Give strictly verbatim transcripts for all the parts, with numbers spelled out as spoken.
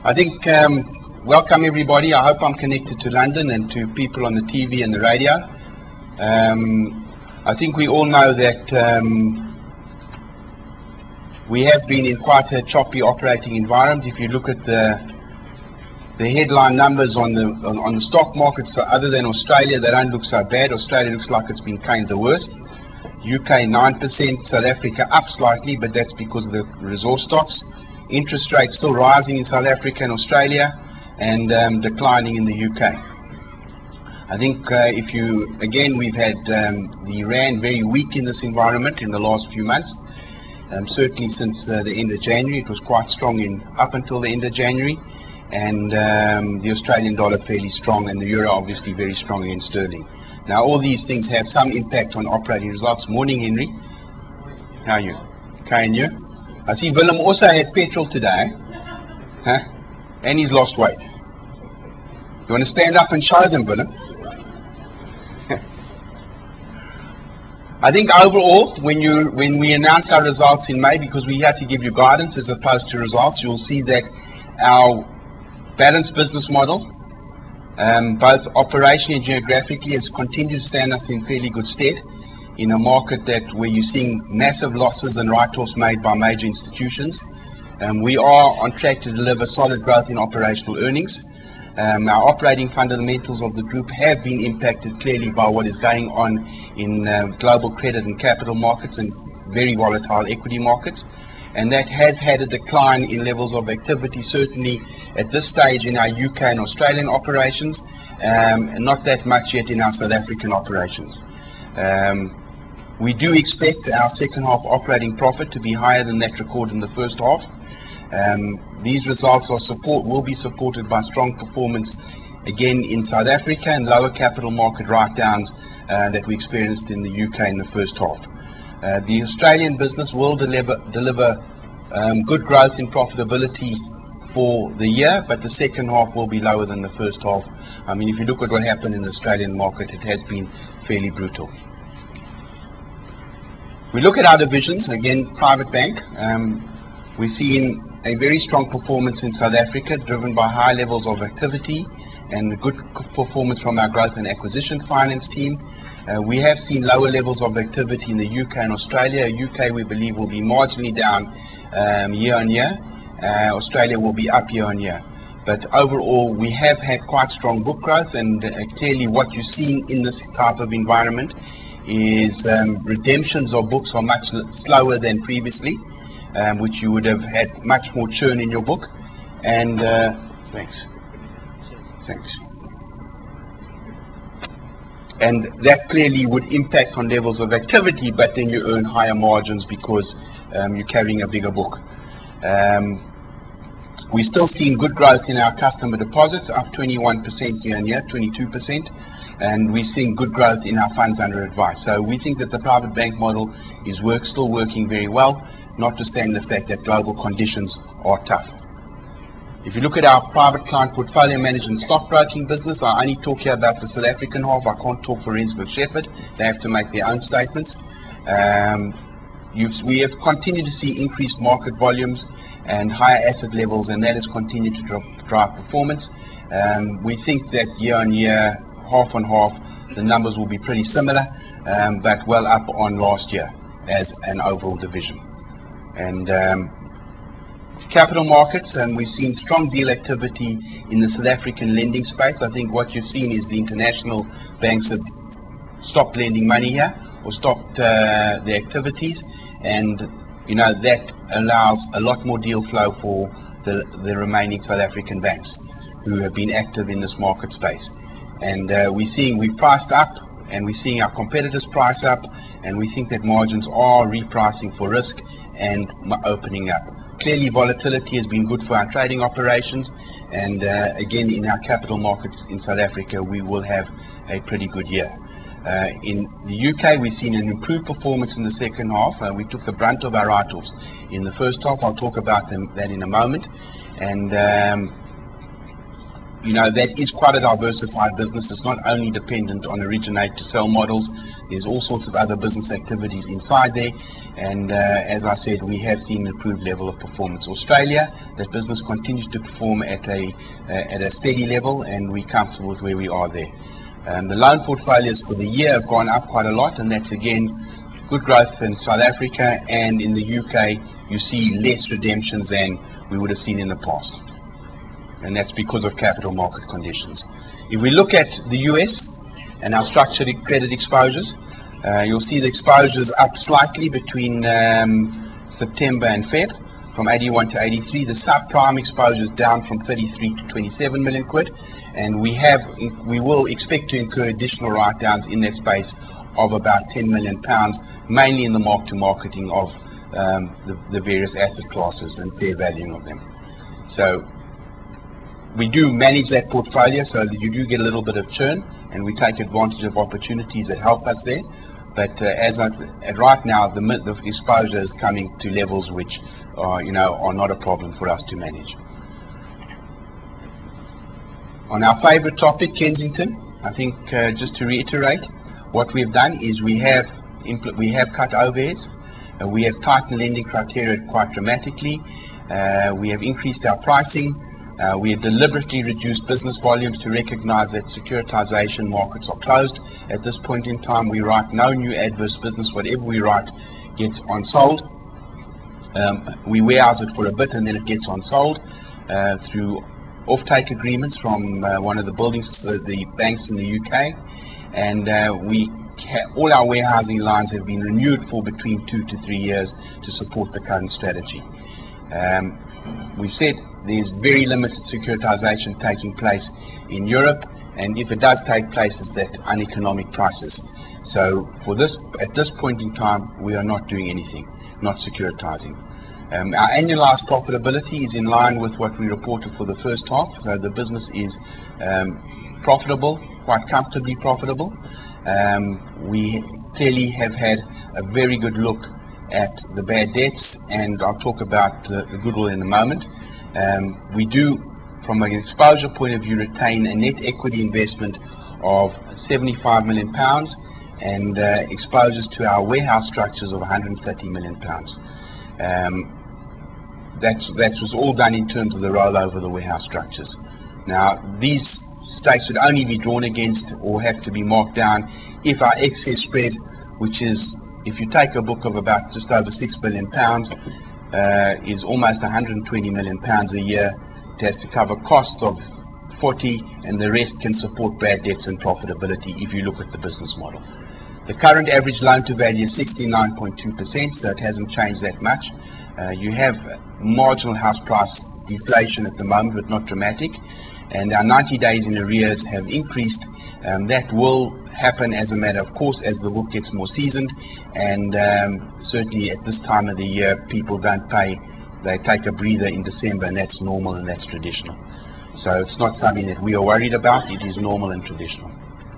I think, um, welcome everybody. I hope I'm connected to London and to people on the T V and the radio. Um, I think we all know that um, we have been in quite a choppy operating environment. If you look at the the headline numbers on the on, on the stock market, so other than Australia, they don't look so bad. Australia looks like it's been kind of the worst. U K nine percent, South Africa up slightly, but that's because of the resource stocks. Interest rates still rising in South Africa and Australia, and um, declining in the U K. I think uh, if you, again, we've had um, the rand very weak in this environment in the last few months. Um, certainly since uh, the end of January, it was quite strong in up until the end of January, and um, the Australian dollar fairly strong, and the euro obviously very strong against sterling. Now, all these things have some impact on operating results. Morning, Henry. How are you? Okay, and you? I see Willem also had petrol today, huh? And he's lost weight. You want to stand up and show them, Willem? I think overall, when you when we announce our results in May, because we had to give you guidance as opposed to results, you'll see that our balanced business model, um, both operationally and geographically, has continued to stand us in fairly good stead in a market that where you're seeing massive losses and write-offs made by major institutions. Um, we are on track to deliver solid growth in operational earnings. Um, our operating fundamentals of the group have been impacted clearly by what is going on in uh, global credit and capital markets and very volatile equity markets. And that has had a decline in levels of activity, certainly at this stage in our U K and Australian operations, um, and not that much yet in our South African operations. Um, we do expect our second half operating profit to be higher than that recorded in the first half. Um, these results are support will be supported by strong performance again in South Africa and lower capital market write-downs uh, that we experienced in the U K in the first half. Uh, the Australian business will deliver deliver um, good growth in profitability for the year, but the second half will be lower than the first half. I mean, if you look at what happened in the Australian market, it has been fairly brutal. We look at our divisions, again, private bank. Um, we've seen a very strong performance in South Africa, driven by high levels of activity and good performance from our growth and acquisition finance team. Uh, we have seen lower levels of activity in the U K and Australia. U K, we believe, will be marginally down um, year on year. Uh, Australia will be up year on year. But overall, we have had quite strong book growth, and uh, clearly what you're seeing in this type of environment is um, redemptions of books are much slower than previously, um, which you would have had much more churn in your book. And uh, thanks, thanks. And that clearly would impact on levels of activity, but then you earn higher margins because um, you're carrying a bigger book. Um, we're still seeing good growth in our customer deposits, up twenty-one percent year on year, twenty-two percent. And we're seeing good growth in our funds under advice. So we think that the private bank model is work, still working very well, notwithstanding the fact that global conditions are tough. If you look at our private client portfolio management stockbroking business, I only talk here about the South African half. I can't talk for Rensburg Shepherd. They have to make their own statements. Um, you've, we have continued to see increased market volumes and higher asset levels, and that has continued to drop, drive performance. Um, we think that year on year, half on half, the numbers will be pretty similar, um, but well up on last year as an overall division. And um, capital markets, and we've seen strong deal activity in the South African lending space. I think what you've seen is the international banks have stopped lending money here or stopped uh, their activities, and you know that allows a lot more deal flow for the, the remaining South African banks who have been active in this market space. And uh, we're seeing we've priced up, and we're seeing our competitors price up, and we think that margins are repricing for risk and opening up. Clearly, volatility has been good for our trading operations, and uh, again, in our capital markets in South Africa, we will have a pretty good year. Uh, in the U K, we've seen an improved performance in the second half. Uh, we took the brunt of our write-offs in the first half. I'll talk about them, that in a moment. And um, you know, that is quite a diversified business. It's not only dependent on originate to sell models. There's all sorts of other business activities inside there. And uh, as I said, we have seen an improved level of performance. Australia, that business continues to perform at a uh, at a steady level, and we're comfortable with where we are there. Um, the loan portfolios for the year have gone up quite a lot, and that's again good growth in South Africa, and in the U K you see less redemptions than we would have seen in the past. And that's because of capital market conditions. If we look at the U S and our structured credit exposures, uh, you'll see the exposures up slightly between um, September and Feb, from eighty-one to eighty-three. The subprime exposure is down from thirty-three to twenty-seven million quid, and we have we will expect to incur additional write-downs in that space of about ten million pounds, mainly in the mark-to-marketing of um, the, the various asset classes and fair valuing of them. So we do manage that portfolio so that you do get a little bit of churn, and we take advantage of opportunities that help us there. But uh, as I th- right now, the, the exposure is coming to levels which are, you know, are not a problem for us to manage. On our favourite topic, Kensington, I think uh, just to reiterate, what we've done is we have impl- we have cut overheads, uh, we have tightened lending criteria quite dramatically, uh, we have increased our pricing. Uh, we have deliberately reduced business volumes to recognize that securitization markets are closed. At this point in time, we write no new adverse business. Whatever we write gets on-sold. Um, we warehouse it for a bit and then it gets on-sold uh, through off-take agreements from uh, one of the buildings, uh, the banks in the U K. And uh, we ha- all our warehousing lines have been renewed for between two to three years to support the current strategy. Um, we've said there's very limited securitization taking place in Europe, and if it does take place, it's at uneconomic prices. So for this, at this point in time, we are not doing anything, not securitizing. Um, our annualized profitability is in line with what we reported for the first half, so the business is um, profitable, quite comfortably profitable. Um, we clearly have had a very good look at the bad debts, and I'll talk about uh, the goodwill in a moment. Um, we do, from an exposure point of view, retain a net equity investment of seventy-five million pounds and uh, exposures to our warehouse structures of one hundred thirty million pounds. Um, that's, that was all done in terms of the rollover of the warehouse structures. Now, these stakes would only be drawn against or have to be marked down if our excess spread, which is, if you take a book of about just over six billion pounds, uh, is almost one hundred twenty million pounds a year. It has to cover costs of forty, and the rest can support bad debts and profitability if you look at the business model. The current average loan to value is sixty-nine point two percent, so it hasn't changed that much. Uh, you have marginal house price deflation at the moment, but not dramatic. And our ninety days in arrears have increased. Um, that will happen as a matter of course as the book gets more seasoned, and um, certainly at this time of the year people don't pay, they take a breather in December, and that's normal and that's traditional. So it's not something that we are worried about, it is normal and traditional.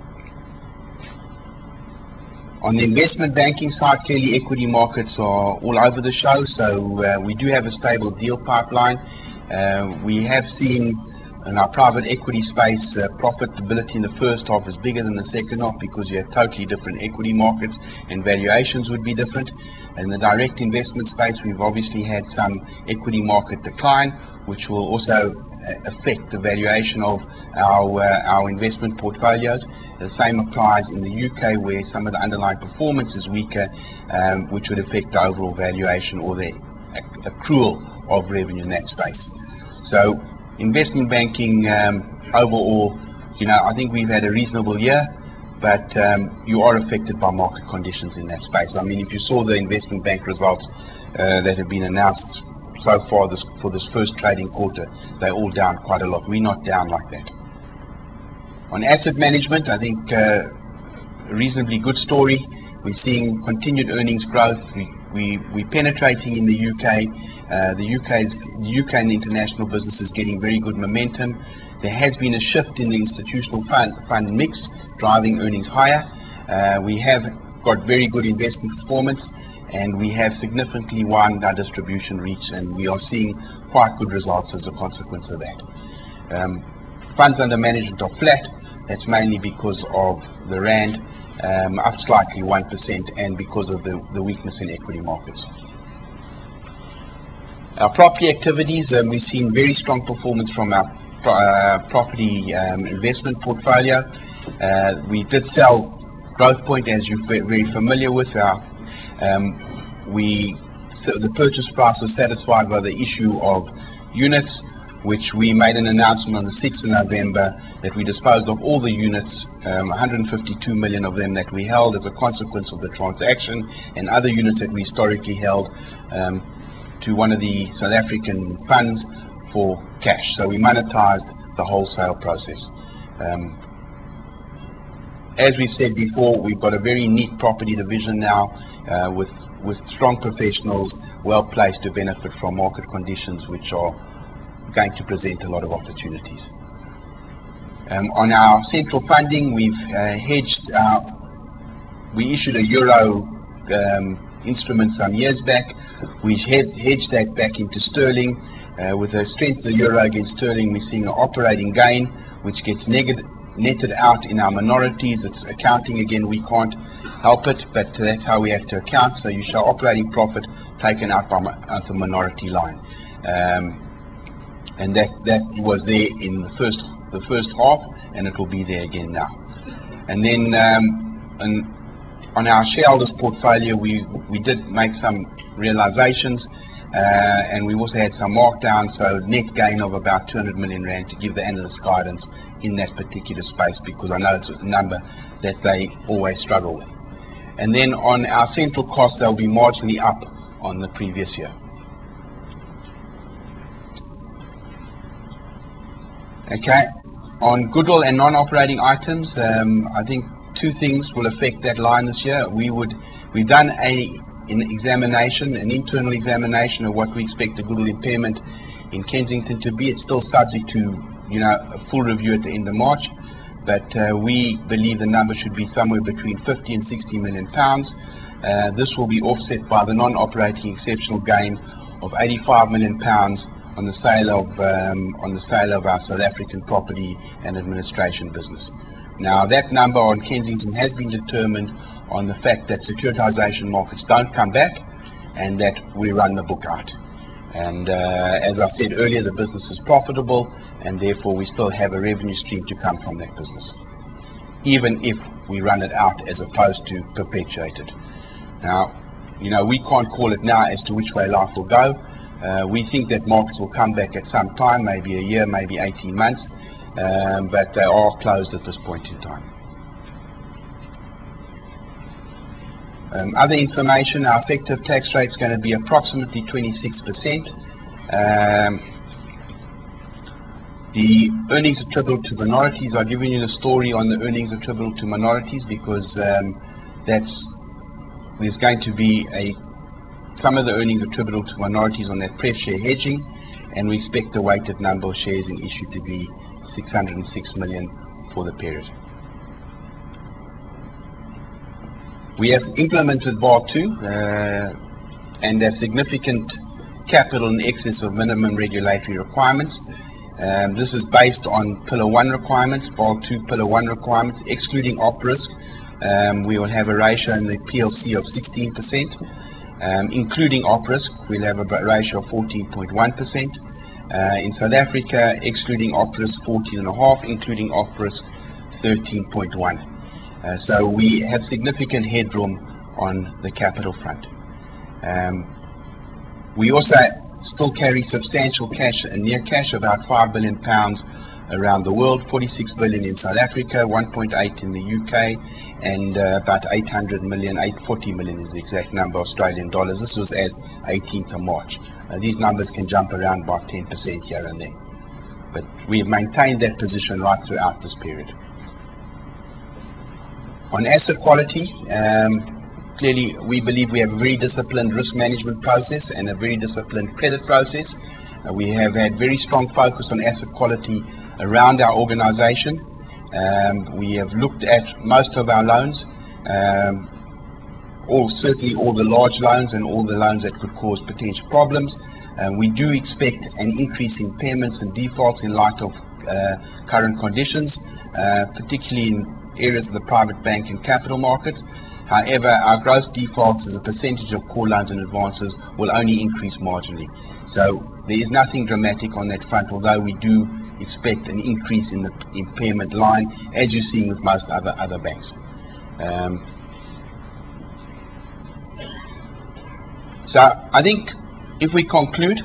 On the investment banking side, clearly equity markets are all over the show, so uh, we do have a stable deal pipeline. Uh, we have seen in our private equity space, uh, profitability in the first half is bigger than the second half because you have totally different equity markets and valuations would be different. In the direct investment space, we've obviously had some equity market decline, which will also affect the valuation of our uh, our investment portfolios. The same applies in the U K, where some of the underlying performance is weaker, um, which would affect the overall valuation or the accrual of revenue in that space. So investment banking um, overall, you know, I think we've had a reasonable year, but um, you are affected by market conditions in that space. I mean, if you saw the investment bank results uh, that have been announced so far this, for this first trading quarter, they're all down quite a lot. We're not down like that. On asset management, I think uh, a reasonably good story. We're seeing continued earnings growth. We, we, we're penetrating in the U K. Uh, the U K is, the U K and the international business is getting very good momentum. There has been a shift in the institutional fund, fund mix, driving earnings higher. Uh, we have got very good investment performance, and we have significantly widened our distribution reach, and we are seeing quite good results as a consequence of that. Um, funds under management are flat. That's mainly because of the rand, um, up slightly one percent, and because of the, the weakness in equity markets. Our property activities, um, we've seen very strong performance from our pro uh, property um, investment portfolio. Uh, we did sell Growthpoint, as you're very familiar with. Our, um, we so the purchase price was satisfied by the issue of units, which we made an announcement on the sixth of November that we disposed of all the units, um, one hundred fifty-two million of them that we held as a consequence of the transaction, and other units that we historically held, um, to one of the South African funds for cash. So we monetized the wholesale process. Um, as we've said before, we've got a very neat property division now, uh, with, with strong professionals well placed to benefit from market conditions which are going to present a lot of opportunities. Um, on our central funding, we've uh, hedged our, we issued a euro um, instrument some years back. We hedged that back into sterling. Uh, with the strength of the euro against sterling, we're seeing an operating gain, which gets negative, netted out in our minorities. It's accounting again, we can't help it, but that's how we have to account. So you show operating profit taken out by out the minority line. Um, and that, that was there in the first the first half, and it will be there again now. And then um, and on our shareholders portfolio, we we did make some realizations, uh, and we also had some markdowns, so net gain of about two hundred million rand to give the analyst guidance in that particular space, because I know it's a number that they always struggle with. And then on our central costs, they'll be marginally up on the previous year. Okay, on goodwill and non-operating items, um, I think two things will affect that line this year. We would, we've done a an examination, an internal examination of what we expect the goodwill impairment in Kensington to be. It's still subject to, you know, a full review at the end of March, but uh, we believe the number should be somewhere between fifty and sixty million pounds. Uh, this will be offset by the non-operating exceptional gain of eighty-five million pounds on the sale of um, on the sale of our South African property and administration business. Now, that number on Kensington has been determined on the fact that securitization markets don't come back, and that we run the book out. And uh, as I said earlier, the business is profitable, and therefore we still have a revenue stream to come from that business, even if we run it out as opposed to perpetuate it. Now, you know, we can't call it now as to which way life will go. Uh, we think that markets will come back at some time, maybe a year, maybe eighteen months, um, but they are closed at this point in time. Um, other information, our effective tax rate is going to be approximately twenty-six percent. Um, the earnings attributable to minorities, I've given you the story on the earnings attributable to minorities because um, that's there's going to be a some of the earnings attributable to minorities on that pref share hedging, and we expect the weighted number of shares in issue to be six hundred six million for the period. We have implemented Bar two uh, and have significant capital in excess of minimum regulatory requirements. Um, this is based on Pillar one requirements, Bar two Pillar one requirements, excluding op risk. Um, we will have a ratio in the P L C of sixteen percent. Um, including op risk, we'll have a ratio of fourteen point one percent. Uh, in South Africa, excluding op risk, fourteen point five percent, including op risk, thirteen point one percent. Uh, so we have significant headroom on the capital front. Um, we also still carry substantial cash and near cash, about five billion pounds around the world, forty-six billion in South Africa, one point eight in the U K, and uh, about eight hundred million, eight hundred forty million is the exact number, Australian dollars. This was as eighteenth of March. Uh, these numbers can jump around by ten percent here and there, but we have maintained that position right throughout this period. On asset quality, um, clearly we believe we have a very disciplined risk management process and a very disciplined credit process. Uh, we have had very strong focus on asset quality around our organization. Um, we have looked at most of our loans, um, all certainly all the large loans and all the loans that could cause potential problems. Uh, we do expect an increase in payments and defaults in light of uh, current conditions, uh, particularly in areas of the private bank and capital markets. However, our gross defaults as a percentage of core loans and advances will only increase marginally. So there is nothing dramatic on that front, although we do expect an increase in the impairment line, as you're seeing with most other other banks. Um, so I think if we conclude,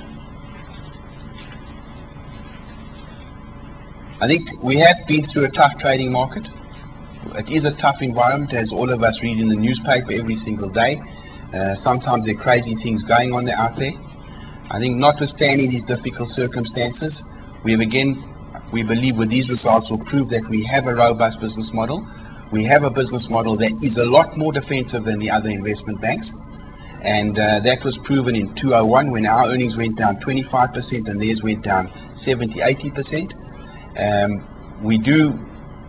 I think we have been through a tough trading market. It is a tough environment, as all of us read in the newspaper every single day. Uh, sometimes there are crazy things going on there out there. I think notwithstanding these difficult circumstances, we have again, we believe with these results will prove that we have a robust business model. We have a business model that is a lot more defensive than the other investment banks. And uh, that was proven in two thousand one when our earnings went down twenty-five percent and theirs went down seventy, eighty percent. Um, we do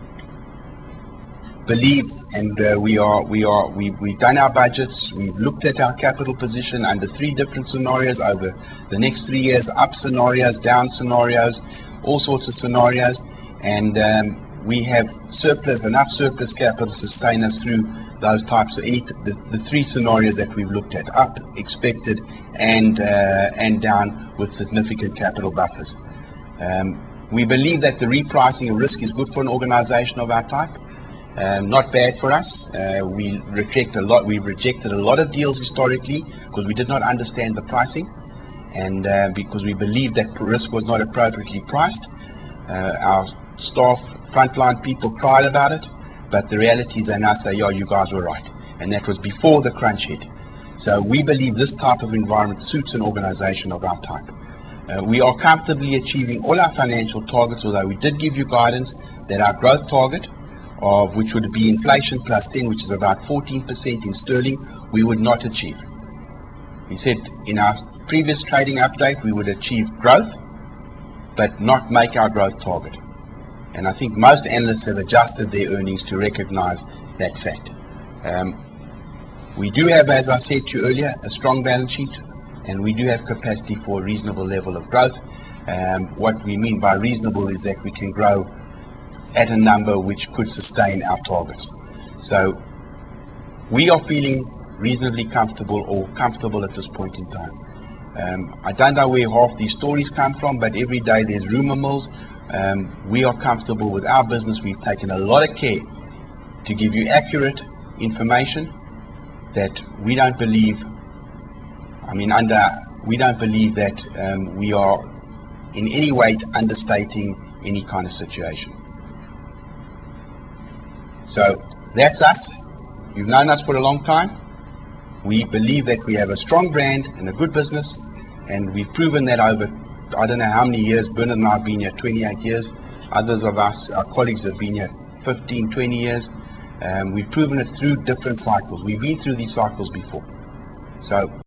believe, and uh, we are, we are, we, we've done our budgets, we've looked at our capital position under three different scenarios over the next three years, up scenarios, down scenarios, all sorts of scenarios, and um, we have surplus, enough surplus capital to sustain us through those types of any, the, the three scenarios that we've looked at, up, expected, and, uh, and down with significant capital buffers. Um, we believe that the repricing of risk is good for an organization of our type. Um, not bad for us. Uh, we reject a lot. We've rejected a lot of deals historically because we did not understand the pricing, and uh, because we believed that risk was not appropriately priced. Uh, our staff, frontline people, cried about it, but the reality is they now say, "Yeah, you guys were right," and that was before the crunch hit. So we believe this type of environment suits an organization of our type. Uh, we are comfortably achieving all our financial targets, although we did give you guidance that our growth target, of which would be inflation plus ten, which is about fourteen percent in sterling, we would not achieve. We said in our previous trading update we would achieve growth, but not make our growth target. And I think most analysts have adjusted their earnings to recognize that fact. Um, we do have, as I said to you earlier, a strong balance sheet, and we do have capacity for a reasonable level of growth. Um, what we mean by reasonable is that we can grow at a number which could sustain our targets. So we are feeling reasonably comfortable or comfortable at this point in time. Um, I don't know where half these stories come from, but every day there's rumor mills. Um, we are comfortable with our business. We've taken a lot of care to give you accurate information that we don't believe, I mean, under, we don't believe that um, we are in any way understating any kind of situation. So that's us. You've known us for a long time. We believe that we have a strong brand and a good business, and we've proven that over, I don't know how many years. Bernard and I have been here twenty-eight years. Others of us, our colleagues, have been here fifteen, twenty years. Um, we've proven it through different cycles. We've been through these cycles before. So